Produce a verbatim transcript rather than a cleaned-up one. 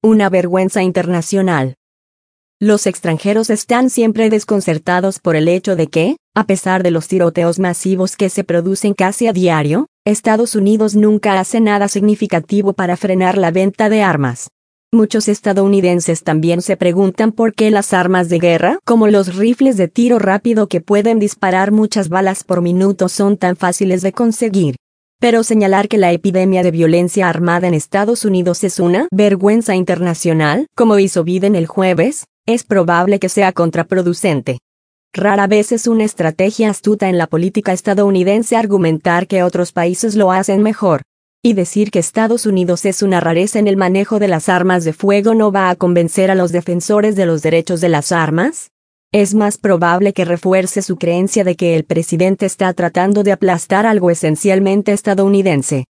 Una vergüenza internacional. Los extranjeros están siempre desconcertados por el hecho de que, a pesar de los tiroteos masivos que se producen casi a diario, Estados Unidos nunca hace nada significativo para frenar la venta de armas. Muchos estadounidenses también se preguntan por qué las armas de guerra, como los rifles de tiro rápido que pueden disparar muchas balas por minuto, son tan fáciles de conseguir. Pero señalar que la epidemia de violencia armada en Estados Unidos es una vergüenza internacional, como hizo Biden el jueves, es probable que sea contraproducente. Rara vez es una estrategia astuta en la política estadounidense argumentar que otros países lo hacen mejor. Y decir que Estados Unidos es una rareza en el manejo de las armas de fuego no va a convencer a los defensores de los derechos de las armas. Es más probable que refuerce su creencia de que el presidente está tratando de aplastar algo esencialmente estadounidense.